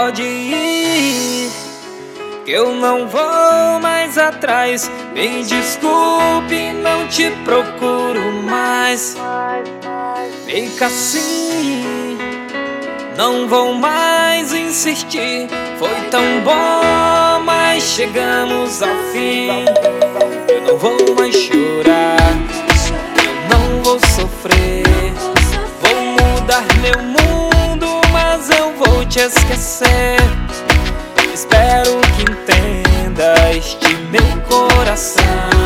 Pode ir, que eu não vou mais atrás. Me desculpe, não te procuro mais. Fica assim, não vou mais insistir. Foi tão bom, mas chegamos ao fim. Eu não vou mais chorar, eu não vou sofrer. Vou mudar meu mundo, mas eu vou te esquecer. Espero que entenda este meu coração.